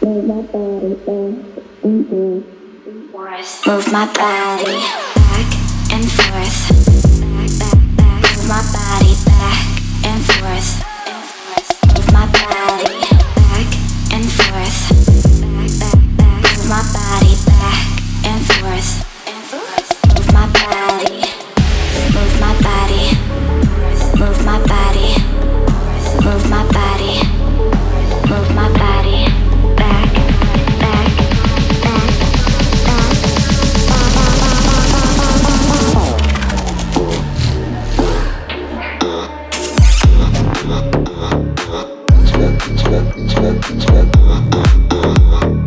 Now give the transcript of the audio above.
Move my body back and forth. Move my body back and forth. Move my body back and forth. Move my body back and forth. Move my body back and forth. Move my body. Move my body. Move my body. Move my body. Move my body. Back, back, back, back.